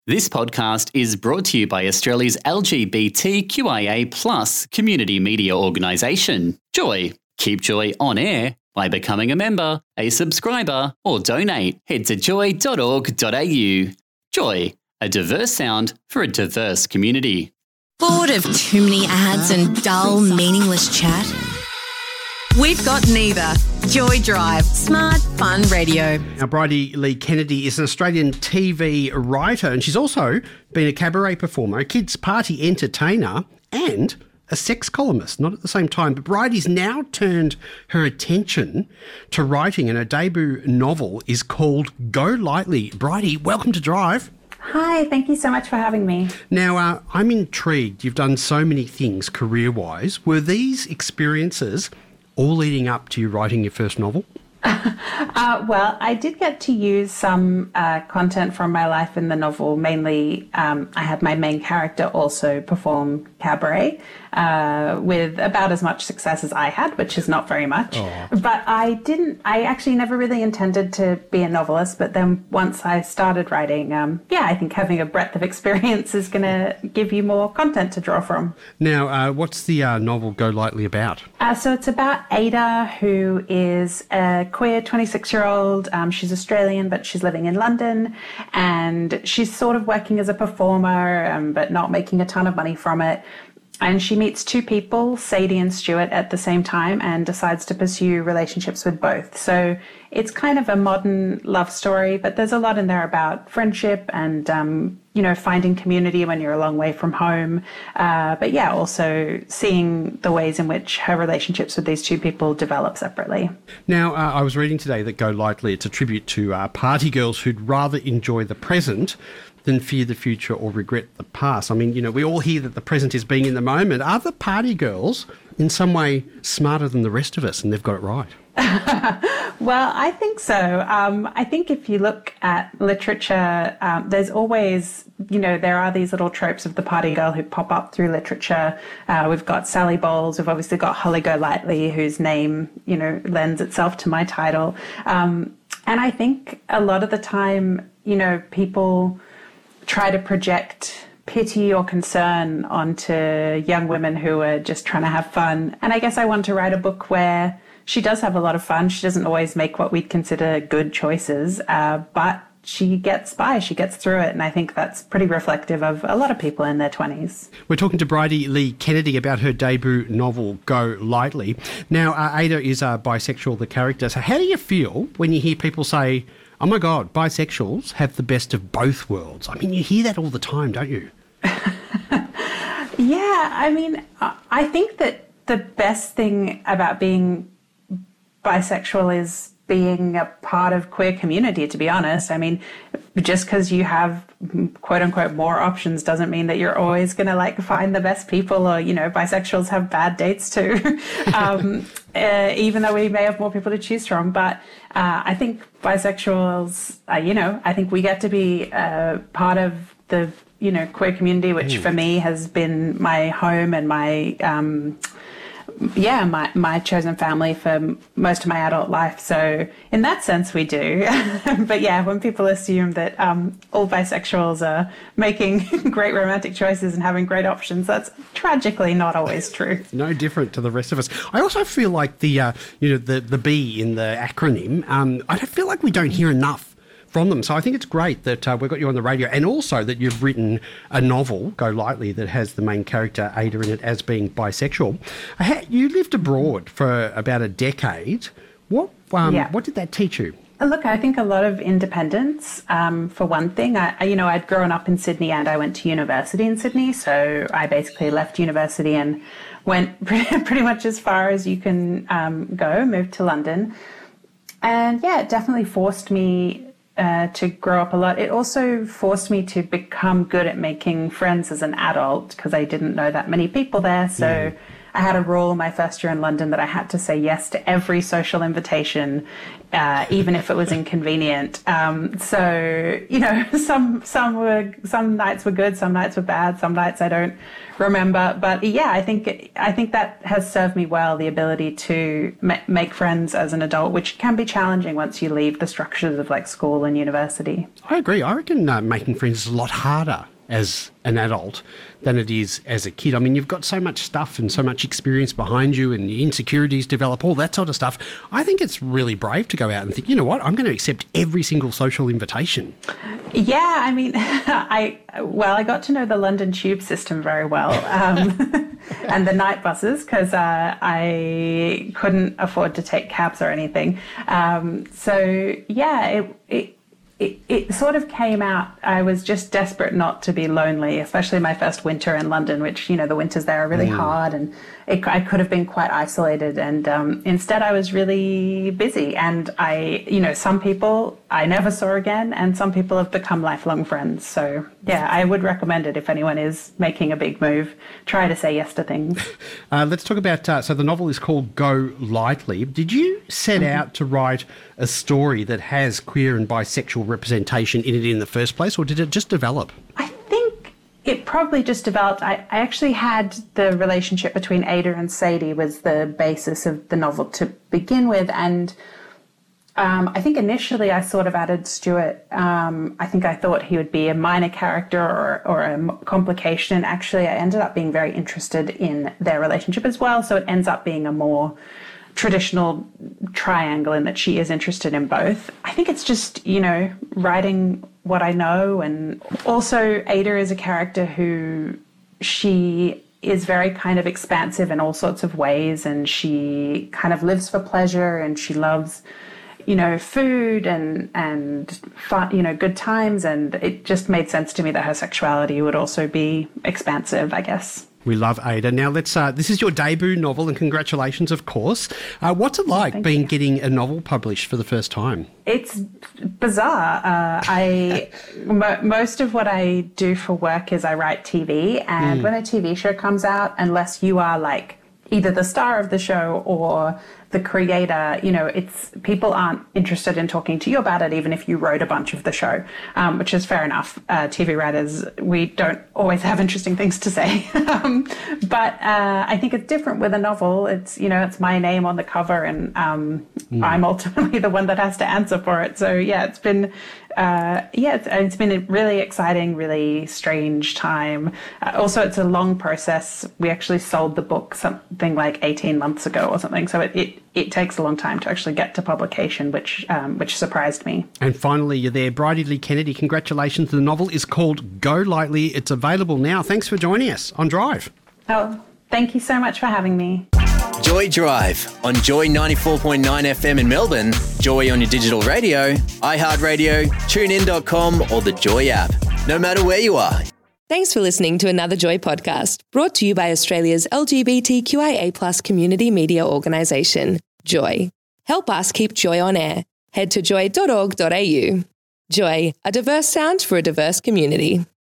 This podcast is brought to you by Australia's LGBTQIA+ community media organisation, Joy. Keep Joy on air by becoming a member, a subscriber, or donate. Head to joy.org.au. Joy, a diverse sound for a diverse community. Bored of too many ads and dull, meaningless chat? We've got neither. Joy Drive, smart, fun radio. Now, Bridie Lee Kennedy is an Australian TV writer, and she's also been a cabaret performer, a kids' party entertainer, and a sex columnist, not at the same time. But Bridie's now turned her attention to writing, and her debut novel is called Go Lightly. Bridie, welcome to Drive. Hi, thank you so much for having me. Now, I'm intrigued. You've done so many things career-wise. Were these experiences all leading up to you writing your first novel? Well, I did get to use some content from my life in the novel. Mainly, I had my main character also perform cabaret with about as much success as I had, which is not very much. But I actually never really intended to be a novelist. But then once I started writing, I think having a breadth of experience is going to give you more content to draw from. Now, what's the novel Go Lightly about? So it's about Ada, who is a queer 26-year-old. She's Australian, but she's living in London, and she's sort of working as a performer, but not making a ton of money from it. And she meets two people, Sadie and Stuart, at the same time and decides to pursue relationships with both. So it's kind of a modern love story, but there's a lot in there about friendship and, finding community when you're a long way from home. Also seeing the ways in which her relationships with these two people develop separately. Now, I was reading today that Go Lightly, it's a tribute to party girls who'd rather enjoy the present than fear the future or regret the past. I mean, we all hear that the present is being in the moment. Are the party girls in some way smarter than the rest of us and they've got it right? Well, I think so. I think if you look at literature, there's always, there are these little tropes of the party girl who pop up through literature. We've got Sally Bowles. We've obviously got Holly Golightly, whose name, lends itself to my title. And I think a lot of the time, people try to project pity or concern onto young women who are just trying to have fun. And I guess I want to write a book where she does have a lot of fun. She doesn't always make what we'd consider good choices, but she gets by, she gets through it. And I think that's pretty reflective of a lot of people in their 20s. We're talking to Bridie Lee Kennedy about her debut novel, Go Lightly. Now, Ada is bisexual, the character. So how do you feel when you hear people say, oh my God, bisexuals have the best of both worlds? I mean, you hear that all the time, don't you? Yeah, I mean, I think that the best thing about being bisexual is being a part of queer community, to be honest. I mean, just because you have quote unquote more options doesn't mean that you're always going to find the best people, or, bisexuals have bad dates too, even though we may have more people to choose from. But I think bisexuals, I think we get to be part of the, queer community, which for me has been my home and my my chosen family for most of my adult life. So in that sense, we do. But yeah, when people assume that all bisexuals are making great romantic choices and having great options, that's tragically not always true. No different to the rest of us. I also feel like the B in the acronym, I feel like we don't hear enough from them. So I think it's great that we've got you on the radio, and also that you've written a novel, Go Lightly, that has the main character, Ada, in it as being bisexual. You lived abroad for about a decade. What did that teach you? Look, I think a lot of independence, for one thing. I'd grown up in Sydney and I went to university in Sydney, so I basically left university and went pretty much as far as you can go, moved to London. And yeah, it definitely forced me to grow up a lot. It also forced me to become good at making friends as an adult, because I didn't know that many people there. So I had a rule my first year in London that I had to say yes to every social invitation, even if it was inconvenient. So, you know, some nights were good, some nights were bad, some nights I don't remember. But yeah, I think that has served me well, the ability to make friends as an adult, which can be challenging once you leave the structures of like school and university. I agree. I reckon making friends is a lot harder as an adult than it is as a kid. I mean, you've got so much stuff and so much experience behind you, and the insecurities develop, all that sort of stuff. I think it's really brave to go out and think, you know what, I'm going to accept every single social invitation. Yeah, I mean, I got to know the London tube system very well, and the night buses, because I couldn't afford to take cabs or anything. So yeah, it sort of came out. I was just desperate not to be lonely, especially my first winter in London, which, you know, the winters there are really hard, and I could have been quite isolated. And instead I was really busy, and some people I never saw again, and some people have become lifelong friends. So yeah, I would recommend it if anyone is making a big move. Try to say yes to things. Let's talk about, so the novel is called Go Lightly. Did you set out to write a story that has queer and bisexual representation in it in the first place, or did it just develop? I think it probably just developed. I actually had the relationship between Ada and Sadie was the basis of the novel to begin with, and I think initially I sort of added Stuart. I think I thought he would be a minor character or a complication, and actually I ended up being very interested in their relationship as well, so it ends up being a more traditional triangle in that she is interested in both. I think it's just, you know, writing what I know, and also Ada is a character who she is very kind of expansive in all sorts of ways, and she kind of lives for pleasure, and she loves, you know, food and fun, you know, good times, and it just made sense to me that her sexuality would also be expansive, I guess. We love Ada. Now, let's. This is your debut novel, and congratulations, of course. What's it like getting a novel published for the first time? It's bizarre. Most of what I do for work is I write TV, and when a TV show comes out, unless you are like either the star of the show or the creator, you know, people aren't interested in talking to you about it, even if you wrote a bunch of the show, which is fair enough. TV writers, we don't always have interesting things to say. But I think it's different with a novel. It's, you know, it's my name on the cover, and I'm ultimately the one that has to answer for it. So yeah, it's been it's been a really exciting, really strange time. Also, it's a long process. We actually sold the book something like 18 months ago or something. So it takes a long time to actually get to publication, which surprised me. And finally, you're there. Bridie Lee Kennedy, congratulations. The novel is called Go Lightly. It's available now. Thanks for joining us on Drive. Oh, thank you so much for having me. Joy Drive on Joy 94.9 FM in Melbourne, Joy on your digital radio, iHeartRadio, TuneIn.com or the Joy app. No matter where you are. Thanks for listening to another Joy podcast, brought to you by Australia's LGBTQIA+ community media organisation, Joy. Help us keep Joy on air. Head to joy.org.au. Joy, a diverse sound for a diverse community.